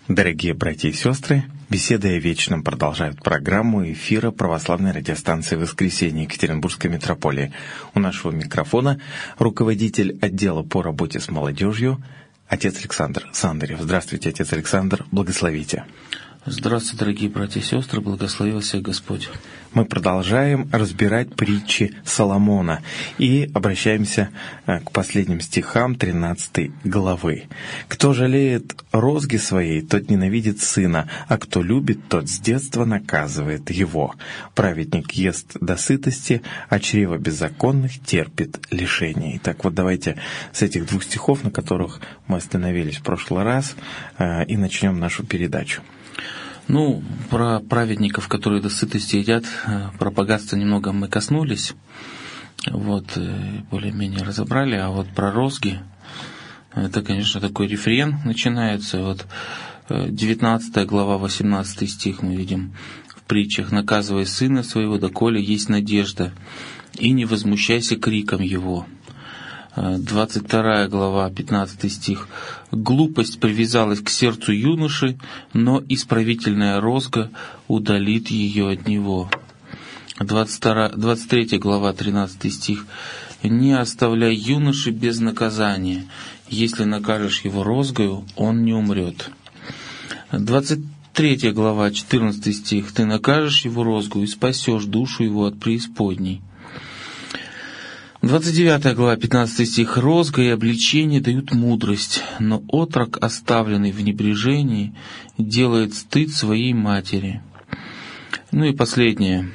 Дорогие братья и сестры, беседы о вечном продолжают программу эфира православной радиостанции «Воскресенье» Екатеринбургской митрополии. У нашего микрофона руководитель отдела по работе с молодежью, отец Александр Сандарев. Здравствуйте, отец Александр, благословите. Здравствуйте, дорогие братья и сестры, благослови всех Господь. Мы продолжаем разбирать притчи Соломона и обращаемся к последним стихам 13 главы. «Кто жалеет розги своей, тот ненавидит сына, а кто любит, тот с детства наказывает его. Праведник ест до сытости, а чрево беззаконных терпит лишение». Итак, вот давайте с этих двух стихов, на которых мы остановились в прошлый раз, и начнем нашу передачу. Про праведников, которые до сытости едят, про богатство немного мы коснулись, более-менее разобрали, а вот про розги, это, конечно, такой рефрен начинается. 19 глава, 18 стих мы видим в притчах: «Наказывай сына своего, доколе есть надежда, и не возмущайся криком его». 22 глава, 15 стих: «Глупость привязалась к сердцу юноши, но исправительная розга удалит ее от него». 23 глава, 13 стих: «Не оставляй юноши без наказания, если накажешь его розгою, он не умрет». 23 глава, 14 стих: «Ты накажешь его розгою и спасешь душу его от преисподней». 29 глава, 15 стих: «Розга и обличение дают мудрость, но отрок, оставленный в небрежении, делает стыд своей матери». И последнее,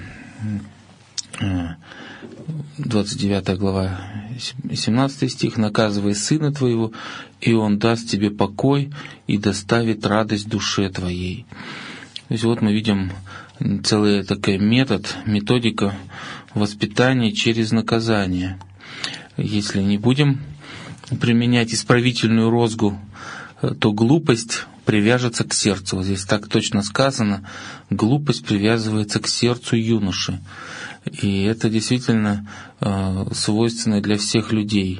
29 глава, 17 стих: «Наказывай сына твоего, и он даст тебе покой и доставит радость душе твоей». То есть мы видим целый такой методика воспитания через наказание. Если не будем применять исправительную розгу, то глупость привяжется к сердцу. Вот здесь так точно сказано: глупость привязывается к сердцу юноши. И это действительно свойственно для всех людей.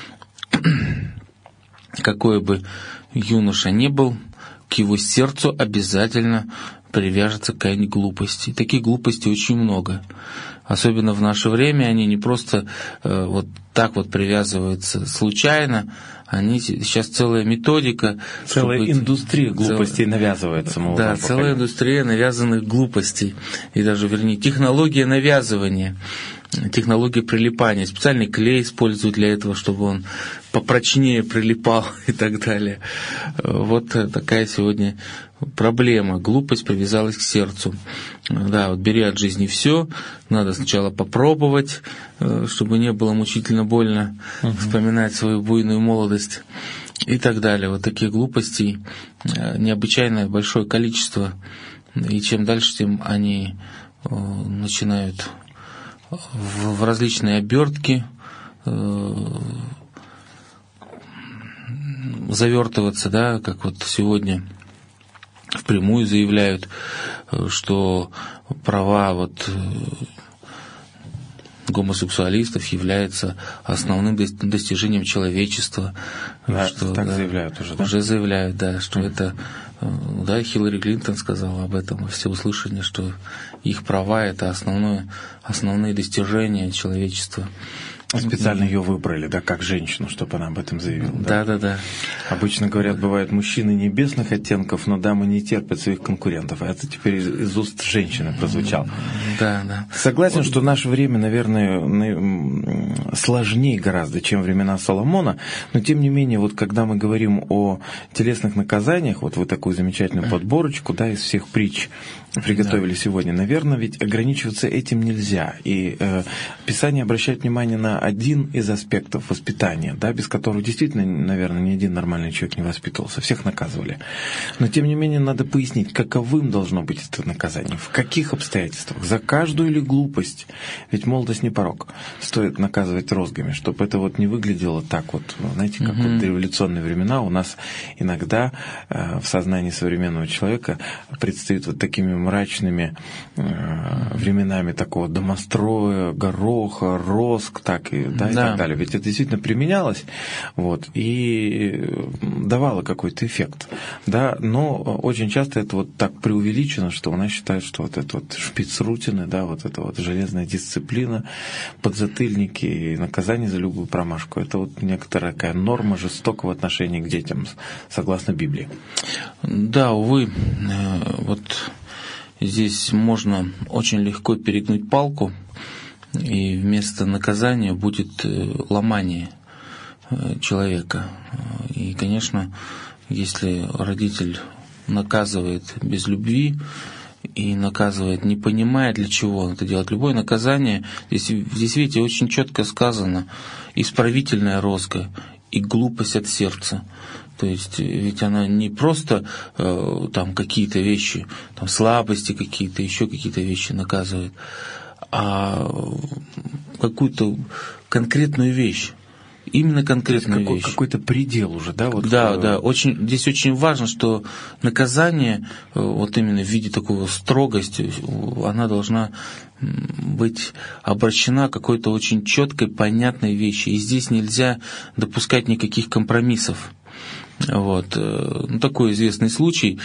Какой бы юноша ни был, к его сердцу обязательно привяжется какая-нибудь глупость. И таких глупостей очень много. Особенно в наше время они не просто так привязываются случайно, они сейчас целая методика. Целая индустрия глупостей навязывается. Да, целая индустрия навязанных глупостей. И даже, технология навязывания, технология прилипания. Специальный клей используют для этого, чтобы он попрочнее прилипал и так далее. Вот такая сегодня проблема. Глупость привязалась к сердцу. Да, бери от жизни все. Надо сначала попробовать, чтобы не было мучительно больно вспоминать свою буйную молодость и так далее. Таких глупостей необычайно большое количество. И чем дальше, тем они начинают в различные обертки завертываться, да, как сегодня впрямую заявляют, что права гомосексуалистов является основным достижением человечества. Да, заявляют уже, да? Уже заявляют, да, что это... Да, Хиллари Клинтон сказала об этом во всеуслышание, что их права — это основные достижения человечества. Специально ее выбрали, да, как женщину, чтобы она об этом заявила. Да. Обычно говорят, бывают мужчины небесных оттенков, но дамы не терпят своих конкурентов. А это теперь из уст женщины прозвучало. Да. Согласен, что наше время, наверное, сложнее гораздо, чем времена Соломона, но тем не менее, когда мы говорим о телесных наказаниях, вы такую замечательную подборочку, да, из всех притч приготовили сегодня, наверное, ведь ограничиваться этим нельзя. И Писание обращает внимание на один из аспектов воспитания, да, без которого действительно, наверное, ни один нормальный человек не воспитывался, всех наказывали. Но, тем не менее, надо пояснить, каковым должно быть это наказание, в каких обстоятельствах, за каждую ли глупость, ведь молодость не порок, стоит наказывать розгами, чтобы это не выглядело так знаете, как в дореволюционные времена у нас иногда в сознании современного человека предстают такими мрачными временами такого домостроя, гороха, роск, так, насильник, и так далее. Ведь это действительно применялось, вот, и давало какой-то эффект, да, но очень часто это вот так преувеличено, что она считает, что вот это вот шпицрутины, да, вот это вот железная дисциплина, подзатыльники и наказание за любую промашку, это вот некоторая такая норма жестокого отношения к детям, согласно Библии. Да, увы, вот здесь можно очень легко перегнуть палку, и вместо наказания будет ломание человека. И, конечно, если родитель наказывает без любви и наказывает, не понимая, для чего он это делает, любое наказание, здесь видите, очень четко сказано, исправительная розга и глупость от сердца. То есть ведь она не просто там какие-то вещи, там слабости какие-то, еще какие-то вещи наказывает, а какую-то конкретную вещь. Именно конкретную вещь. Какой-то предел уже, да? Вот да. Здесь очень важно, что наказание, вот именно в виде такого строгости, она должна быть обращена к какой-то очень четкой, понятной вещи. И здесь нельзя допускать никаких компромиссов. Вот. Ну, такой известный случай.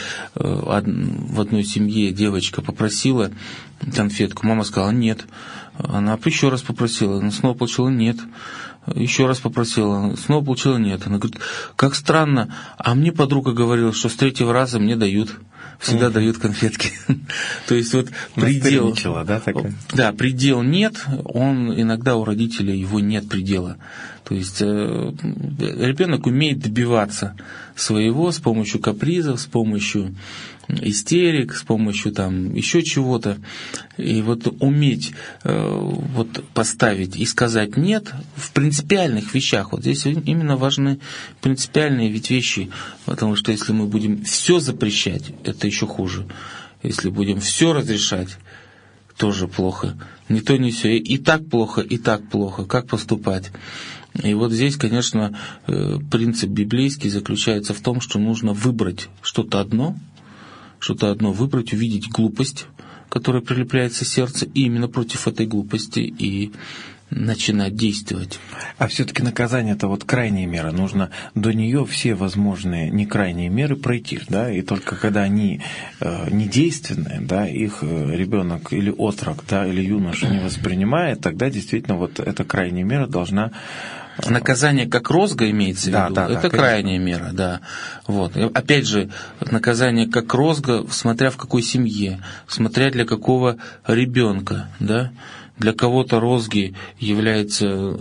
В одной семье девочка попросила конфетку, мама сказала нет. Она еще раз попросила, она снова получила нет. Еще раз попросила, снова получила нет. Она говорит, как странно, а мне подруга говорила, что с третьего раза мне дают. Всегда дают конфетки. То есть вот предел... да, такая? Да, предел нет, он иногда у родителей его нет предела. То есть ребенок умеет добиваться своего с помощью капризов, с помощью истерик, с помощью там еще чего-то. И вот уметь вот поставить и сказать «нет» в принципиальных вещах. Вот здесь именно важны принципиальные ведь вещи, потому что если мы будем все запрещать, это еще хуже. Если будем все разрешать, тоже плохо. Не то, не все. И так плохо, и так плохо. Как поступать? И вот здесь, конечно, принцип библейский заключается в том, что нужно выбрать что-то одно выбрать, увидеть глупость, которая прилепляется к сердцу, и именно против этой глупости и начинать действовать. А все-таки наказание — это вот крайняя мера. Нужно до нее все возможные не крайние меры пройти, да, и только когда они недейственные, да, их ребенок или отрок, да, или юноша не воспринимает, тогда действительно вот эта крайняя мера должна... Наказание как розга имеется в виду, да, это крайняя мера, да. Вот. И опять же, наказание как розга, смотря в какой семье, смотря для какого ребенка, да. Для кого-то розги являются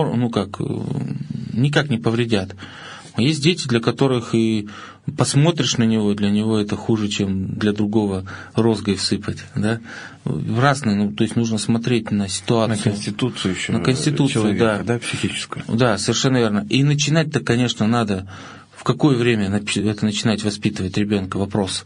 никак не повредят. А есть дети, для которых и посмотришь на него, для него это хуже, чем для другого розгой всыпать, да. Разные, то есть нужно смотреть на ситуацию. На конституцию еще. На конституцию, человека, да, психическую. Да, совершенно верно. И начинать-то, конечно, надо. В какое время это начинать воспитывать ребенка? Вопрос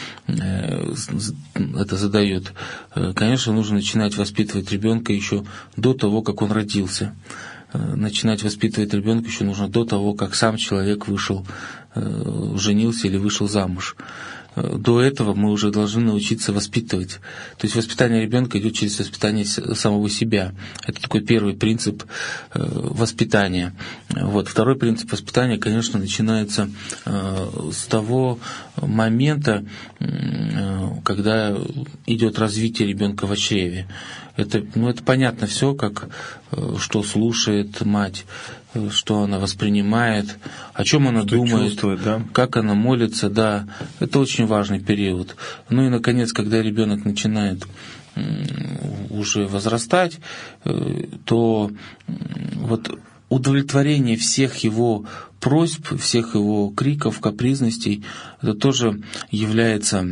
это задает. Конечно, нужно начинать воспитывать ребенка еще до того, как он родился. Начинать воспитывать ребенка еще нужно до того, как сам человек вышел, женился или вышел замуж. До этого мы уже должны научиться воспитывать. То есть воспитание ребенка идет через воспитание самого себя. Это такой первый принцип воспитания. Вот. Второй принцип воспитания, конечно, начинается с того момента, когда идет развитие ребенка в чреве. Это понятно все, что слушает мать, что она воспринимает, о чем она думает, чувствует, да? Как она молится, да. Это очень важный период. Ну и, наконец, когда ребенок начинает уже возрастать, то вот удовлетворение всех его просьб, всех его криков, капризностей, это тоже является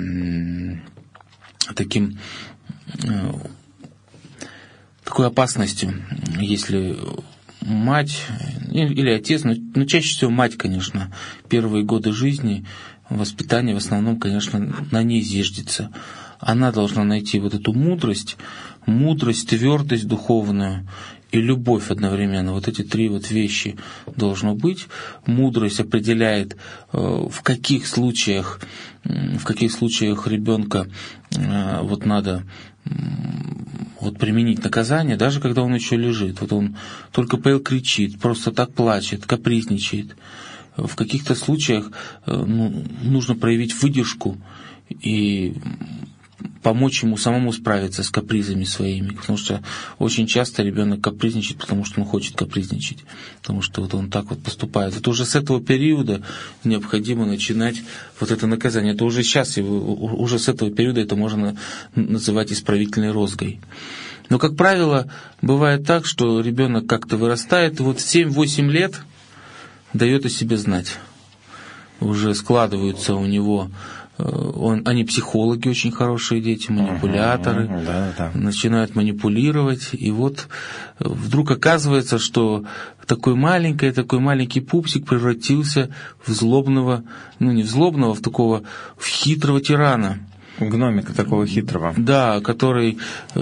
такой опасностью, если мать или отец, но чаще всего мать, конечно, первые годы жизни, воспитание в основном, конечно, на ней зиждется. Она должна найти вот эту мудрость, твердость духовную и любовь одновременно. Вот эти три вещи должно быть. Мудрость определяет, в каких случаях ребенка надо вот применить наказание, даже когда он еще лежит. Вот он только поел, кричит, просто так плачет, капризничает. В каких-то случаях нужно проявить выдержку и помочь ему самому справиться с капризами своими, потому что очень часто ребенок капризничает, потому что он хочет капризничать, потому что вот он так вот поступает. Это уже с этого периода необходимо начинать вот это наказание. Это уже сейчас, уже с этого периода это можно называть исправительной розгой. Но, как правило, бывает так, что ребенок как-то вырастает, и вот в 7-8 лет дает о себе знать. Уже складываются у него... Они психологи очень хорошие дети, манипуляторы, начинают манипулировать, и вот вдруг оказывается, что такой маленький пупсик превратился в злобного, не в злобного, в хитрого тирана. Гномика такого хитрого. Да, который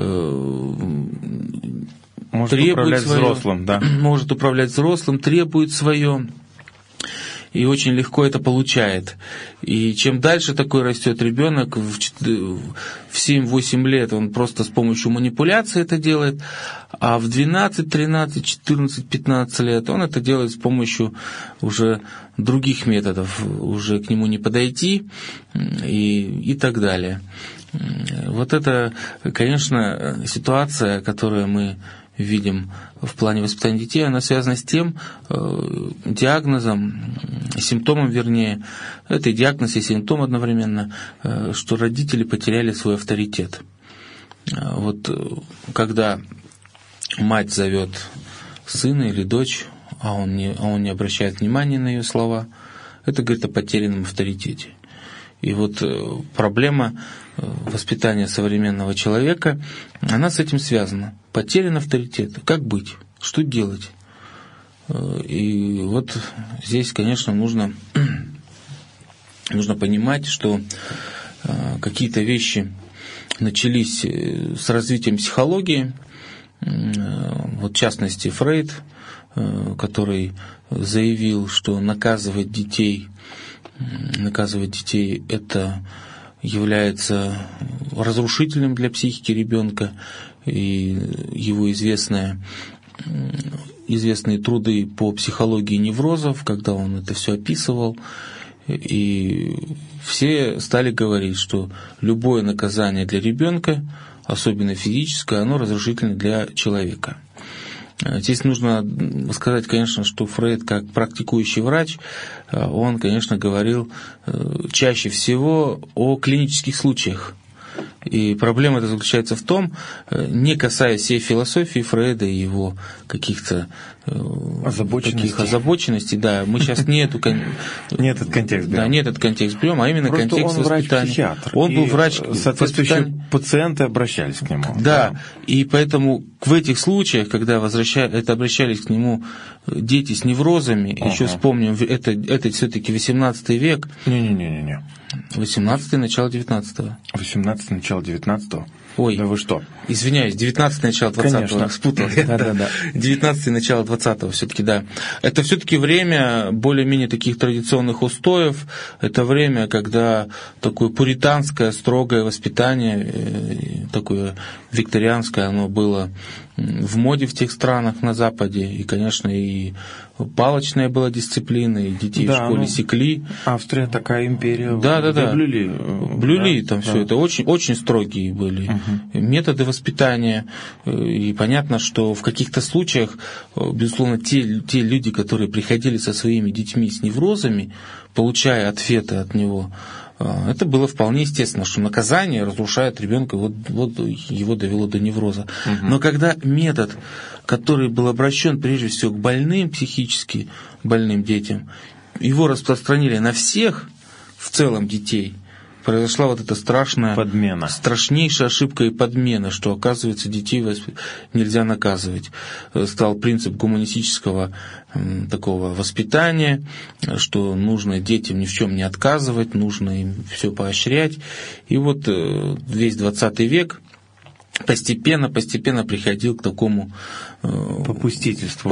может управлять взрослым, да. Может управлять взрослым, требует свое. И очень легко это получает. И чем дальше такой растет ребенок, в 7-8 лет он просто с помощью манипуляции это делает, а в 12, 13, 14, 15 лет он это делает с помощью уже других методов. Уже к нему не подойти и так далее. Вот это, конечно, ситуация, которую мы видим в плане воспитания детей, она связана с тем диагнозом, симптомом, вернее, это и диагноз, и симптом одновременно, что родители потеряли свой авторитет. Вот когда мать зовет сына или дочь, а он не обращает внимания на ее слова, это говорит о потерянном авторитете. И вот проблема воспитания современного человека, она с этим связана. Потерян авторитет. Как быть? Что делать? И вот здесь, конечно, нужно понимать, что какие-то вещи начались с развитием психологии. Вот в частности Фрейд, который заявил, что наказывать детей это является разрушительным для психики ребенка, и его известные труды по психологии неврозов, когда он это все описывал, и все стали говорить, что любое наказание для ребенка, особенно физическое, оно разрушительно для человека. Здесь нужно сказать, конечно, что Фрейд, как практикующий врач, он, конечно, говорил чаще всего о клинических случаях. И проблема эта заключается в том, не касаясь всей философии Фрейда и его каких-то озабоченностей, да, мы сейчас не этот контекст берем, а именно просто контекст воспитания. Он был врач, соответствующие пациенты обращались к нему. Да, и поэтому в этих случаях, когда обращались к нему дети с неврозами, еще вспомним, это все-таки 18 век. Не-не-не. 18-й, начало 19-го. 18-й, начало 19-го? Ой, да вы что? Извиняюсь, 19-й, начало 20-го. Конечно. Спутал. Да. 19-й, начало 20-го, все-таки, да. Это все-таки время более-менее таких традиционных устоев. Это время, когда такое пуританское, строгое воспитание, такое викторианское, оно было в моде в тех странах на Западе. И, конечно, и палочная была дисциплина, и детей в школе секли. Австрия такая империя. Да. Блюли да, там все это. Очень, очень строгие были методы воспитания. И понятно, что в каких-то случаях, безусловно, те люди, которые приходили со своими детьми с неврозами, получая ответы от него, это было вполне естественно, что наказание разрушает ребенка, вот его довело до невроза. Но когда метод, который был обращен прежде всего к больным, психически больным детям, его распространили на всех в целом детей, произошла вот эта подмена. Страшнейшая ошибка и подмена, что, оказывается, детей нельзя наказывать. Стал принцип гуманистического такого воспитания, что нужно детям ни в чем не отказывать, нужно им все поощрять. И вот весь 20 век постепенно приходил к такому попустительству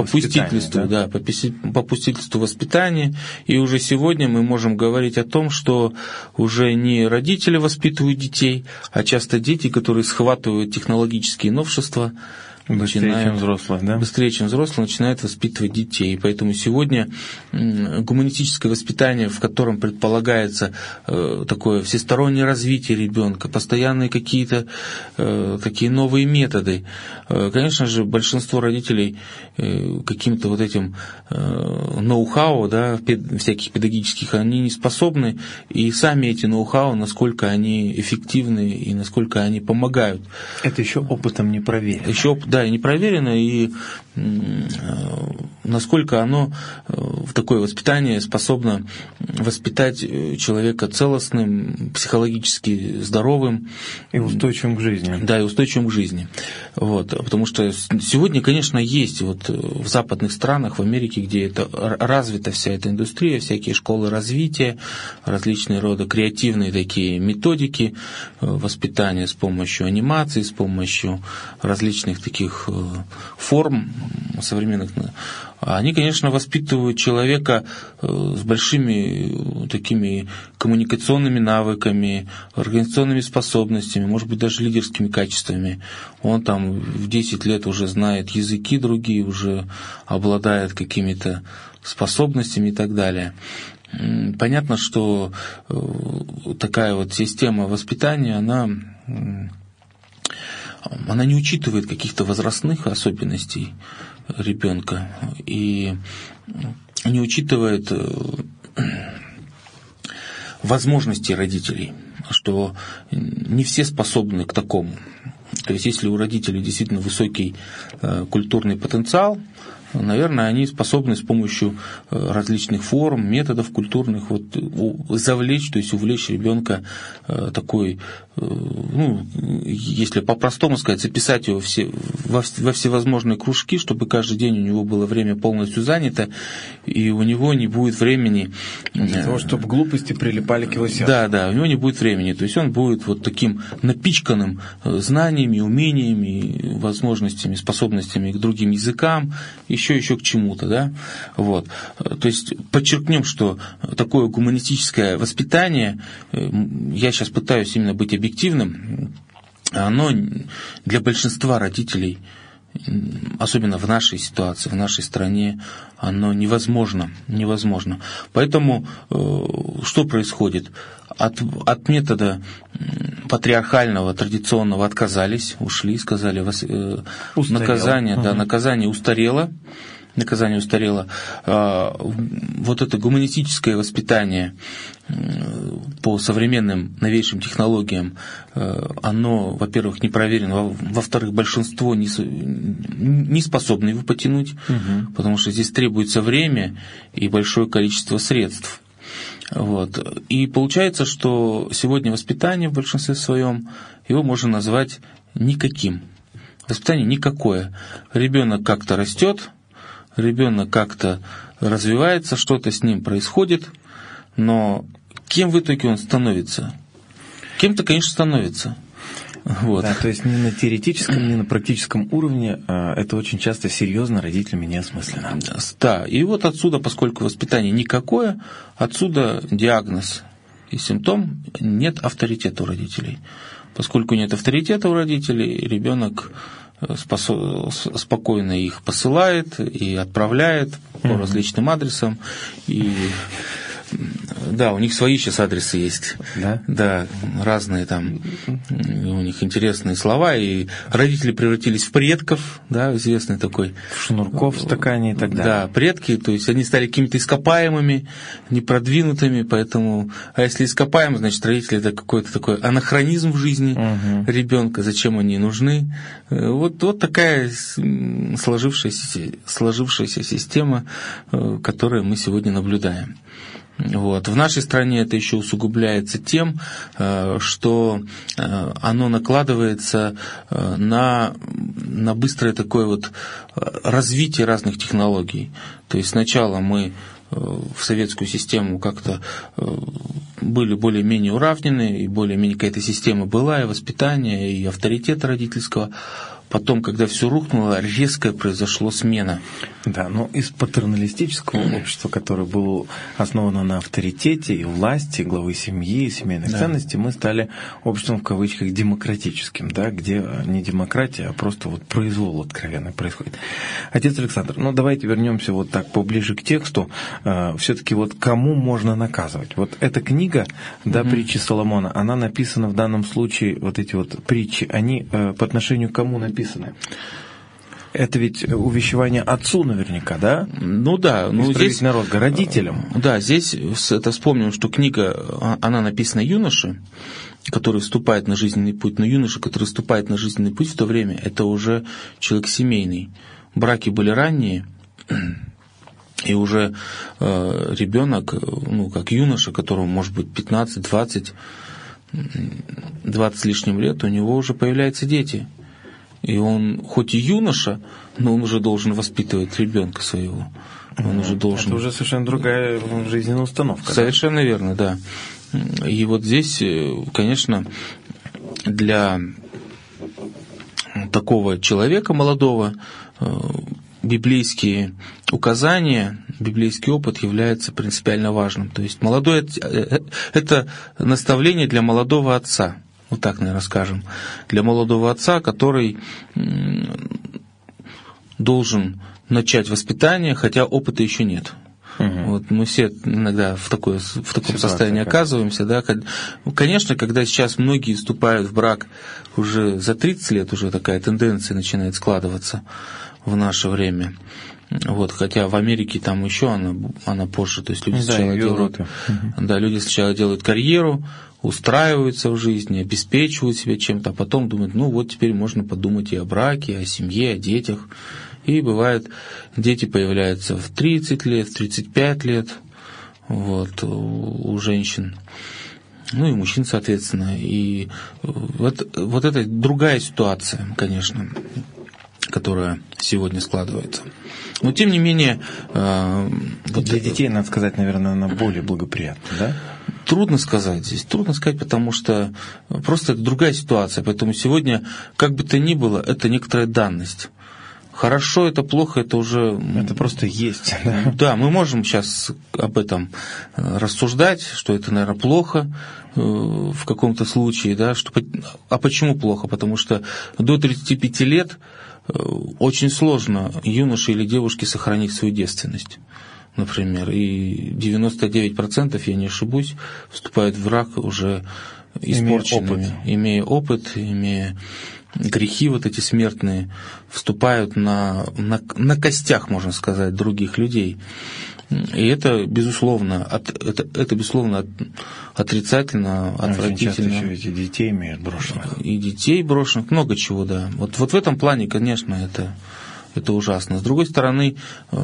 воспитания. И уже сегодня мы можем говорить о том, что уже не родители воспитывают детей, а часто дети, которые схватывают технологические новшества, быстрее, чем взрослые, начинают воспитывать детей. Поэтому сегодня гуманистическое воспитание, в котором предполагается такое всестороннее развитие ребенка, постоянные какие-то такие новые методы, конечно же, большинство родителей каким-то вот этим ноу-хау, всяких педагогических, они не способны, и сами эти ноу-хау, насколько они эффективны и насколько они помогают. Это еще опытом не проверено. И не проверено, и насколько оно в такое воспитание способно воспитать человека целостным, психологически здоровым. И устойчивым к жизни. Да, и устойчивым к жизни. Вот. Потому что сегодня, конечно, есть вот в западных странах, в Америке, где это развита вся эта индустрия, всякие школы развития, различные рода креативные такие методики воспитания с помощью анимации, с помощью различных таких форм современных. Они, конечно, воспитывают человека с большими такими коммуникационными навыками, организационными способностями, может быть, даже лидерскими качествами. Он там в 10 лет уже знает языки другие, уже обладает какими-то способностями и так далее. Понятно, что такая вот система воспитания, она не учитывает каких-то возрастных особенностей ребенка и не учитывает возможностей родителей, что не все способны к такому. То есть, если у родителей действительно высокий культурный потенциал, наверное, они способны с помощью различных форм, методов культурных завлечь, то есть увлечь ребенка такой, если по-простому сказать, записать его во всевозможные кружки, чтобы каждый день у него было время полностью занято, и у него не будет времени... Для того, чтобы глупости прилипали к его сердцу. Да, у него не будет времени. То есть он будет вот таким напичканным знаниями, умениями, возможностями, способностями к другим языкам, еще к чему-то, да, вот. То есть подчеркнем, что такое гуманистическое воспитание, я сейчас пытаюсь именно быть объективным, оно для большинства родителей, особенно в нашей ситуации, в нашей стране, оно невозможно. Поэтому что происходит? От метода патриархального, традиционного отказались, ушли, сказали, наказание устарело. Вот это гуманистическое воспитание по современным новейшим технологиям, оно, во-первых, не проверено, во-вторых, большинство не способны его потянуть, потому что здесь требуется время и большое количество средств. Вот. И получается, что сегодня воспитание в большинстве своем, его можно назвать никаким. Воспитание никакое. Ребенок как-то растет, ребенок как-то развивается, что-то с ним происходит, но кем в итоге он становится? Кем-то, конечно, становится. Вот. Да, то есть ни на теоретическом, ни на практическом уровне это очень часто серьезно родителями не осмысленно. Да, и вот отсюда, поскольку воспитание никакое, отсюда диагноз и симптом: нет авторитета у родителей. Поскольку нет авторитета у родителей, ребенок спокойно их посылает и отправляет по различным адресам. И да, у них свои сейчас адресы есть. Да? Да, разные там у них интересные слова. И родители превратились в предков, да, известный такой. Шнурков в стакане и так далее. Да, предки, то есть они стали какими-то ископаемыми, непродвинутыми, поэтому... А если ископаемый, значит, родители — это какой-то такой анахронизм в жизни ребенка, зачем они нужны. Вот такая сложившаяся система, которую мы сегодня наблюдаем. Вот. В нашей стране это еще усугубляется тем, что оно накладывается на быстрое такое вот развитие разных технологий. То есть сначала мы в советскую систему как-то были более-менее уравнены, и более-менее какая-то система была, и воспитание, и авторитета родительского. Потом, когда все рухнуло, резко произошла смена. Да, но из патерналистического общества, которое было основано на авторитете и власти, главы семьи, семейных ценностей, мы стали обществом в кавычках демократическим, да, где не демократия, а просто вот произвол откровенный происходит. Отец Александр, ну давайте вернемся вот так поближе к тексту. Все-таки вот кому можно наказывать? Вот эта книга, да, притчи Соломона, она написана в данном случае, вот эти вот притчи, они по отношению к кому написаны? Это ведь увещевание отцу наверняка, да? Ну да. Ну, здесь народ, родителям. Да, здесь это вспомним, что книга, она написана юноше, который вступает на жизненный путь. Но юноша, который вступает на жизненный путь в то время, это уже человек семейный. Браки были ранние, и уже ребенок, ну, как юноша, которому может быть 15, 20 с лишним лет, у него уже появляются дети. И он, хоть и юноша, но он уже должен воспитывать ребенка своего. Он уже должен... Это уже совершенно другая жизненная установка. Совершенно верно, да. И вот здесь, конечно, для такого человека молодого библейские указания, библейский опыт является принципиально важным. То есть молодой – это наставление для молодого отца. Вот так, наверное, скажем, для молодого отца, который должен начать воспитание, хотя опыта еще нет. Вот мы все иногда в таком состоянии оказываемся. Да? Конечно, когда сейчас многие вступают в брак уже за 30 лет, уже такая тенденция начинает складываться в наше время. Вот, хотя в Америке там еще она позже. То есть люди люди сначала делают карьеру, устраиваются в жизни, обеспечивают себя чем-то, а потом думают, ну вот теперь можно подумать и о браке, о семье, о детях. И бывает, дети появляются в 30 лет, в 35 лет вот, у женщин, ну и мужчин, соответственно. И вот это другая ситуация, конечно, которая сегодня складывается. Но тем не менее... Для детей, надо сказать, наверное, она более благоприятна, да? Трудно сказать здесь, потому что просто это другая ситуация. Поэтому сегодня, как бы то ни было, это некоторая данность. Хорошо, это плохо, это уже... Это просто есть. Да, мы можем сейчас об этом рассуждать, что это, наверное, плохо в каком-то случае, да, а почему плохо? Потому что до 35 лет очень сложно юноше или девушке сохранить свою девственность, например, и 99%, я не ошибусь, вступают в брак уже испорченными, имея опыт, имея грехи вот эти смертные, вступают на костях, можно сказать, других людей. И это, безусловно, отрицательно, отвратительно. Очень часто еще эти детей имеют брошенных. И детей брошенных, много чего, да. Вот в этом плане, конечно, это ужасно. С другой стороны,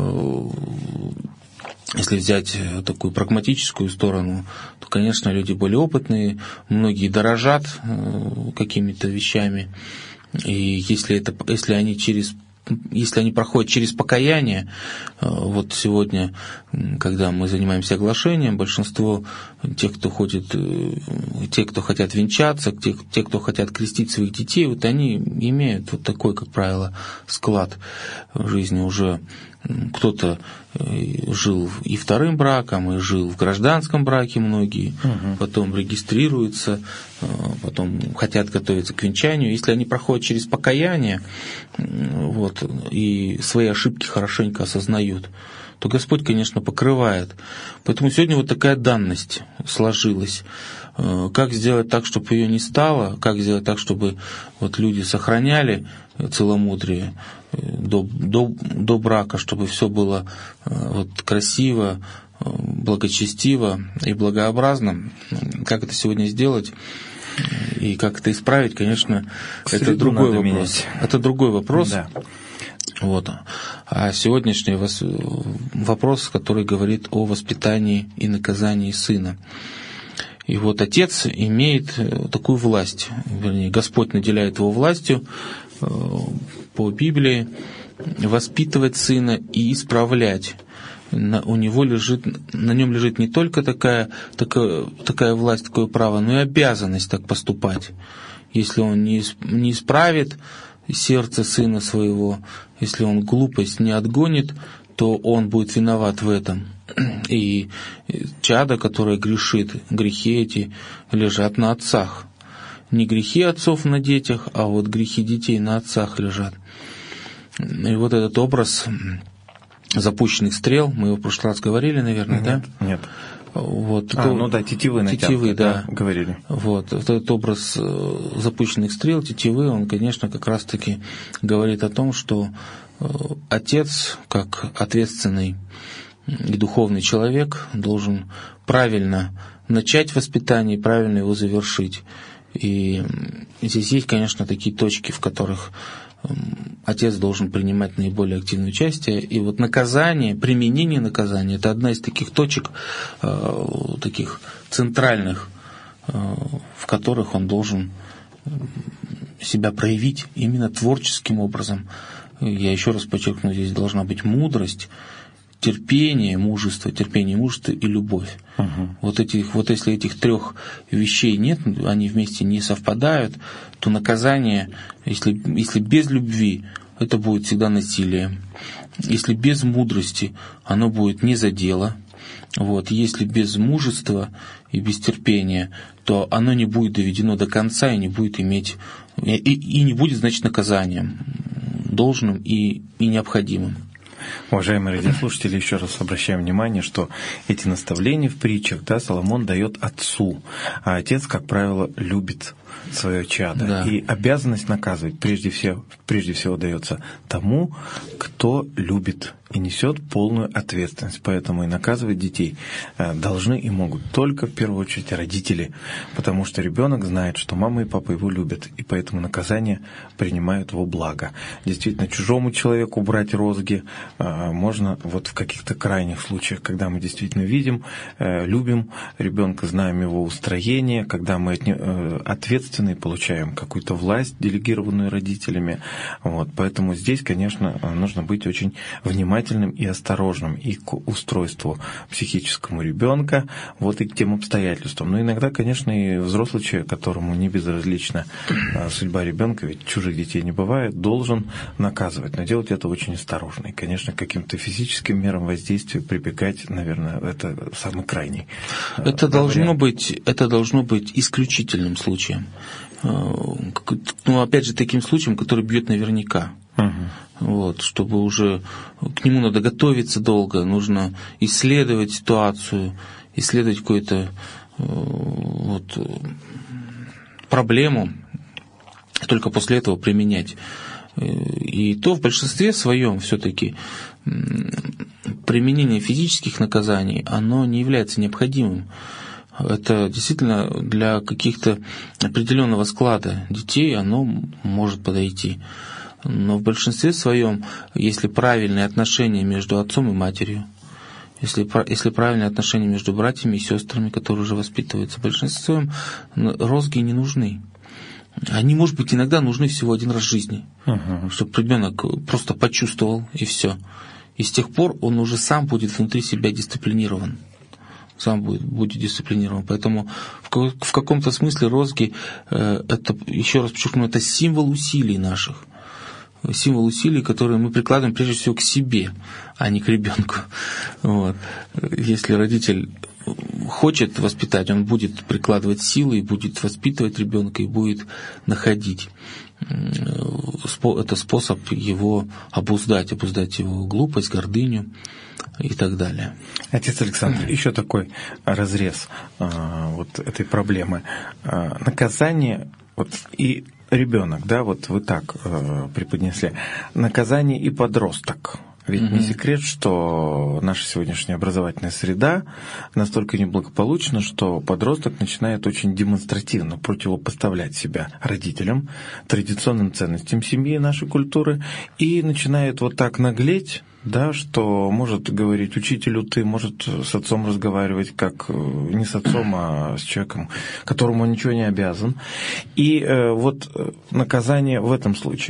если взять такую прагматическую сторону, то, конечно, люди более опытные, многие дорожат какими-то вещами. И если они проходят через покаяние, вот сегодня, когда мы занимаемся оглашением, большинство тех, кто хотят венчаться, те, кто хотят крестить своих детей, вот они имеют вот такой, как правило, склад в жизни уже. Кто-то жил и вторым браком, и жил в гражданском браке многие, потом регистрируются, потом хотят готовиться к венчанию. Если они проходят через покаяние вот, и свои ошибки хорошенько осознают, то Господь, конечно, покрывает. Поэтому сегодня вот такая данность сложилась. Как сделать так, чтобы ее не стало, как сделать так, чтобы вот люди сохраняли целомудрие до брака, чтобы все было вот красиво, благочестиво и благообразно. Как это сегодня сделать и как это исправить, конечно, это другой вопрос. Менять. Это другой вопрос. Да. Вот. А сегодняшний вопрос, который говорит о воспитании и наказании сына. И вот отец имеет такую власть, вернее, Господь наделяет его властью по Библии воспитывать сына и исправлять на нем лежит не только такая власть, такое право, но и обязанность так поступать. Если он не исправит сердце сына своего, если он глупость не отгонит, то он будет виноват в этом. И чадо, которое грешит, грехи эти лежат на отцах. Не грехи отцов на детях, а вот грехи детей на отцах лежат. И вот этот образ запущенных стрел, мы его в прошлый раз говорили, наверное, да? Нет. Вот, тетивы натянуты, тетивы, да, говорили. Вот этот образ запущенных стрел, тетивы, он, конечно, как раз-таки говорит о том, что отец, как ответственный и духовный человек, должен правильно начать воспитание и правильно его завершить. И здесь есть, конечно, такие точки, в которых отец должен принимать наиболее активное участие. И вот наказание, применение наказания — это одна из таких точек, таких центральных, в которых он должен себя проявить именно творческим образом. Я еще раз подчеркну, здесь должна быть мудрость, терпение, мужество и любовь. Вот если этих трех вещей нет, они вместе не совпадают, то наказание, если без любви, это будет всегда насилие. Если без мудрости, оно будет не за дело. Вот. Если без мужества и без терпения, то оно не будет доведено до конца и не будет иметь, и не будет, значит, наказанием должным и необходимым. Уважаемые радиослушатели, еще раз обращаем внимание, что эти наставления в притчах, да, Соломон дает отцу, а отец, как правило, любит свое чадо. Да. И обязанность наказывать прежде всего дается тому, кто любит и несет полную ответственность. Поэтому и наказывать детей должны и могут только, в первую очередь, родители, потому что ребенок знает, что мама и папа его любят, и поэтому наказание принимают во благо. Действительно, чужому человеку брать розги можно вот в каких-то крайних случаях, когда мы действительно видим, любим ребенка, знаем его устроение, когда мы ответственны, получаем какую-то власть, делегированную родителями. Вот. Поэтому здесь, конечно, нужно быть очень внимательным и осторожным и к устройству психическому ребенка, вот и к тем обстоятельствам. Но иногда, конечно, и взрослый человек, которому не безразлична судьба ребенка, ведь чужих детей не бывает, должен наказывать, но делать это очень осторожно. И, конечно, к каким-то физическим мерам воздействия прибегать, наверное, это самый крайний. Это должно быть исключительным случаем. Ну, опять же, таким случаем, который бьет наверняка. Вот, чтобы уже к нему надо готовиться долго, нужно исследовать ситуацию, исследовать какую-то проблему, только после этого применять. И то в большинстве своем все-таки применение физических наказаний, оно не является необходимым. Это действительно для каких-то определенного склада детей оно может подойти. Но в большинстве своем, если правильные отношения между отцом и матерью, если правильные отношения между братьями и сестрами, которые уже воспитываются, в большинстве своем розги не нужны. Они, может быть, иногда нужны всего один раз в жизни, чтобы ребенок просто почувствовал, и все. И с тех пор он уже сам будет внутри себя дисциплинирован. Сам будет дисциплинирован. Поэтому в каком-то смысле розги, это, еще раз подчеркну, это символ усилий наших. Символ усилий, которые мы прикладываем прежде всего к себе, а не к ребенку. Вот. Если родитель хочет воспитать, он будет прикладывать силы и будет воспитывать ребенка и будет находить. Это способ его обуздать его глупость, гордыню и так далее. Отец Александр, еще такой разрез вот этой проблемы. Наказание и ребенок, да, вот вы так преподнесли. Наказание и подросток. Ведь не секрет, что наша сегодняшняя образовательная среда настолько неблагополучна, что подросток начинает очень демонстративно противопоставлять себя родителям, традиционным ценностям семьи, нашей культуры, и начинает вот так наглеть, да, что может говорить учителю ты, может с отцом разговаривать как не с отцом, а с человеком, которому он ничего не обязан. И вот наказание в этом случае.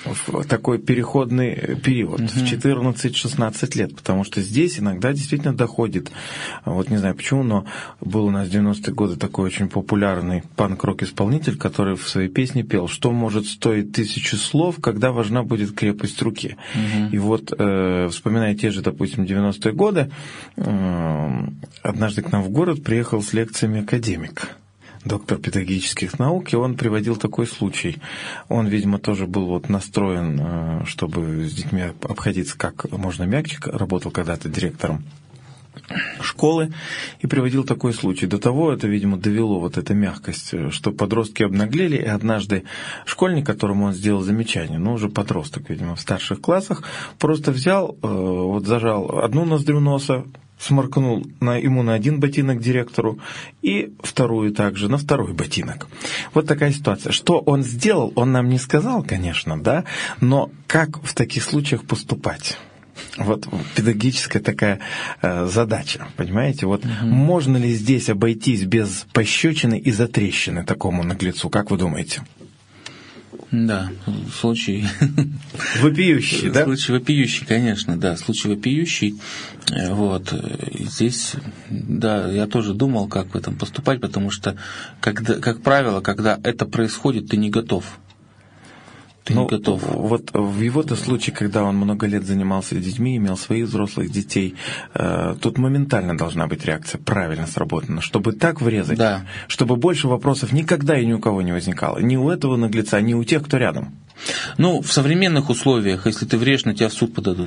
в такой переходный период, в 14-16 лет, потому что здесь иногда действительно доходит, вот не знаю почему, но был у нас в 90-е годы такой очень популярный панк-рок-исполнитель, который в своей песне пел, что может стоить 1000 слов, когда важна будет крепость руки. И вот, вспоминая те же, допустим, 90-е годы, однажды к нам в город приехал с лекциями академик, доктор педагогических наук, и он приводил такой случай. Он, видимо, тоже был вот настроен, чтобы с детьми обходиться как можно мягче, работал когда-то директором школы, и приводил такой случай. До того это, видимо, довело вот эта мягкость, что подростки обнаглели, и однажды школьник, которому он сделал замечание, ну, уже подросток, видимо, в старших классах, просто взял, вот зажал одну ноздрю носа, сморкнул ему на один ботинок директору и вторую также на второй ботинок. Вот такая ситуация. Что он сделал, он нам не сказал, конечно, да, но как в таких случаях поступать? Вот педагогическая такая задача, понимаете? Вот можно ли здесь обойтись без пощечины и затрещины такому наглецу, как вы думаете? Да, случай вопиющий, да? Случай вопиющий, конечно, да, случай вопиющий. Вот. И здесь, да, я тоже думал, как в этом поступать, потому что, как правило, когда это происходит, ты не готов. Ты не готов. Вот в его-то случае, когда он много лет занимался с детьми, имел своих взрослых детей, тут моментально должна быть реакция правильно сработана, чтобы так врезать, да, чтобы больше вопросов никогда и ни у кого не возникало. Ни у этого наглеца, ни у тех, кто рядом. Ну, в современных условиях, если ты врешь, на тебя в суд подадут.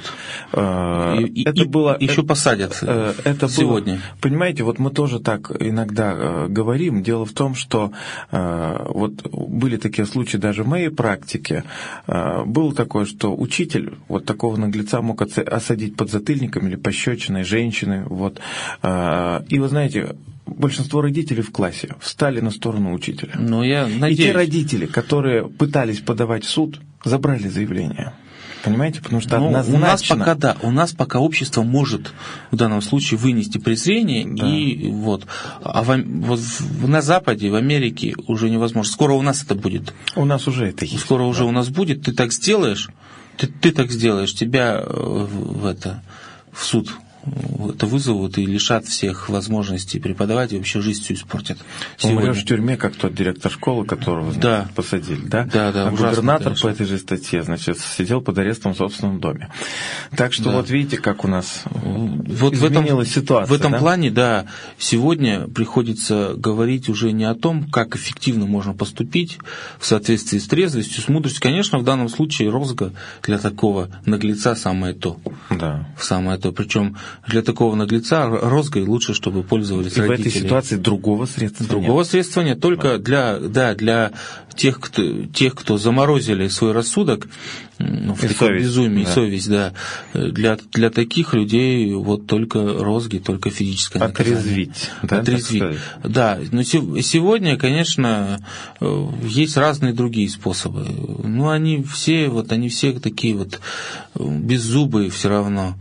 Еще посадят это сегодня. Было, понимаете, вот мы тоже так иногда говорим. Дело в том, что вот были такие случаи даже в моей практике. Было такое, что учитель вот такого наглеца мог осадить подзатыльником или пощечиной женщины. Вот. И вы знаете, большинство родителей в классе встали на сторону учителя. Но я надеюсь. И те родители, которые пытались подавать в суд, забрали заявление. Понимаете? Потому что однозначно... У нас пока общество может в данном случае вынести презрение, да. И вот. А на Западе, в Америке уже невозможно. Скоро у нас это будет. У нас уже это есть. Скоро уже у нас будет. Ты так сделаешь, тебя в суд это вызовут и лишат всех возможностей преподавать, и вообще жизнь всю испортят. Умрешь в тюрьме, как тот директор школы, которого, значит, посадили, да? Да, а ужасно, губернатор, конечно, по этой же статье, значит, сидел под арестом в собственном доме. Так что вот видите, как у нас изменилась ситуация. В этом плане, да, сегодня приходится говорить уже не о том, как эффективно можно поступить в соответствии с трезвостью, с мудростью. Конечно, в данном случае розга для такого наглеца самое то. Да. Самое то. Причем для такого наглеца розгой лучше, чтобы пользовались родители. В этой ситуации другого средства средства нет. Только для тех, кто заморозили свой рассудок в таком безумии, и совесть, да. Для таких людей вот только розги, только физическое наказание. Отрезвить. Да, но сегодня, конечно, есть разные другие способы. Но они все такие вот беззубые все равно.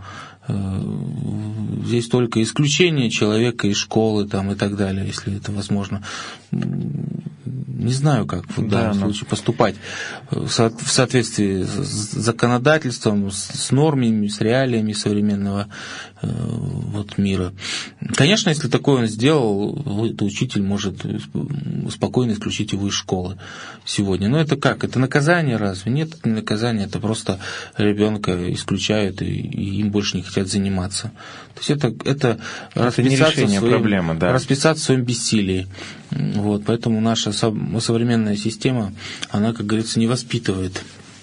Здесь только исключение человека из школы там, и так далее, если это возможно. Не знаю, как в данном случае поступать в соответствии с законодательством, с нормами, с реалиями современного мира. Конечно, если такое он сделал, то учитель может спокойно исключить его из школы сегодня. Но это как? Это наказание разве? Нет, это не наказание, это просто ребенка исключают, и им больше не хотят заниматься. То есть это расписаться в своем бессилии. Вот, поэтому наша современная система, она, как говорится, не воспитывает,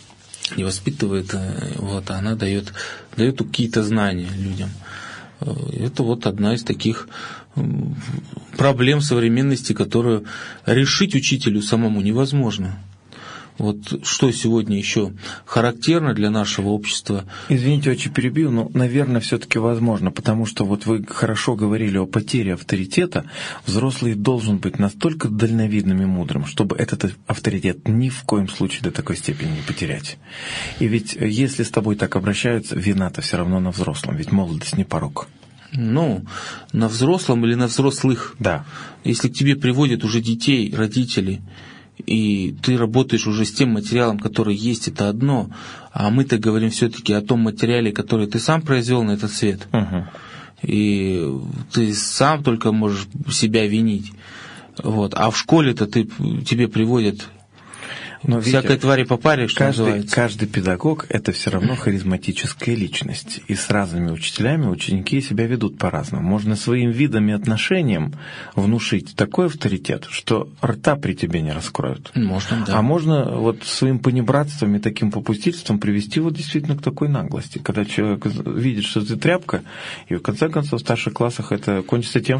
а она дает какие-то знания людям. Это вот одна из таких проблем современности, которую решить учителю самому невозможно. Вот что сегодня еще характерно для нашего общества? Извините, очень перебью, но, наверное, все-таки возможно, потому что вот вы хорошо говорили о потере авторитета. Взрослый должен быть настолько дальновидным и мудрым, чтобы этот авторитет ни в коем случае до такой степени не потерять. И ведь если с тобой так обращаются, вина-то все равно на взрослом, ведь молодость не порок. Ну, на взрослом или на взрослых. Да. Если к тебе приводят уже детей, родители, и ты работаешь уже с тем материалом, который есть, это одно, а мы-то говорим все-таки о том материале, который ты сам произвел на этот свет. И ты сам только можешь себя винить. Вот. А в школе-то тебе приводят... Но всякой твари по паре, что называется. Каждый педагог — это все равно харизматическая личность. И с разными учителями ученики себя ведут по-разному. Можно своим видом и отношением внушить такой авторитет, что рта при тебе не раскроют. Можно, да. А можно вот своим понебратством и таким попустительством привести вот действительно к такой наглости. Когда человек видит, что ты тряпка, и в конце концов в старших классах это кончится тем,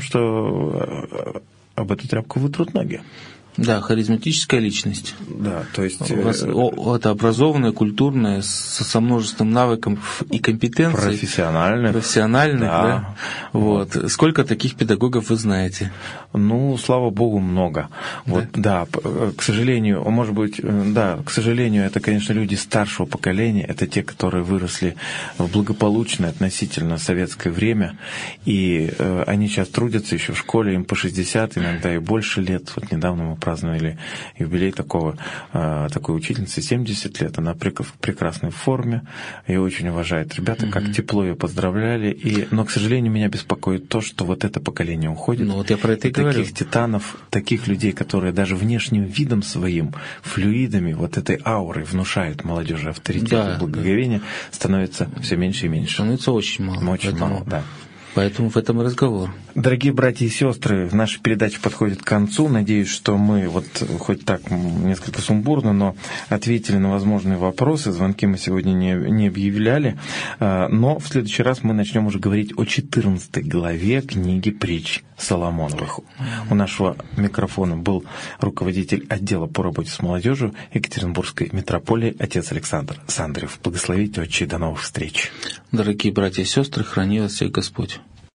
что об эту тряпку вытрут ноги. Да, харизматическая личность. Да, то есть... Это образованная, культурная, со множеством навыков и компетенций. Профессиональных, да. Вот. Сколько таких педагогов вы знаете? Ну, слава богу, много. Вот, да, к сожалению, может быть, да, к сожалению, это, конечно, люди старшего поколения, это те, которые выросли в благополучное относительно советское время, и они сейчас трудятся еще в школе, им по 60, иногда и больше лет. Вот недавно мы праздновали юбилей такой учительницы, 70 лет, она в прекрасной форме, ее очень уважают ребята, как тепло ее поздравляли, но, к сожалению, меня беспокоит то, что вот это поколение уходит. Ну, вот я про это и говорю. Таких титанов, таких людей, которые даже внешним видом своим, флюидами, вот этой аурой внушают молодежи авторитет и благоговение, становится все меньше и меньше. Становится очень мало. Очень мало, да. Поэтому в этом и разговор. Дорогие братья и сестры, наша передача подходит к концу. Надеюсь, что мы, вот хоть так несколько сумбурно, но ответили на возможные вопросы. Звонки мы сегодня не объявляли. Но в следующий раз мы начнем уже говорить о 14 главе книги притч Соломоновых. У нашего микрофона был руководитель отдела по работе с молодежью Екатеринбургской митрополии отец Александр Сандрев. Благословите, отче, до новых встреч. Дорогие братья и сестры, храни вас всех Господь.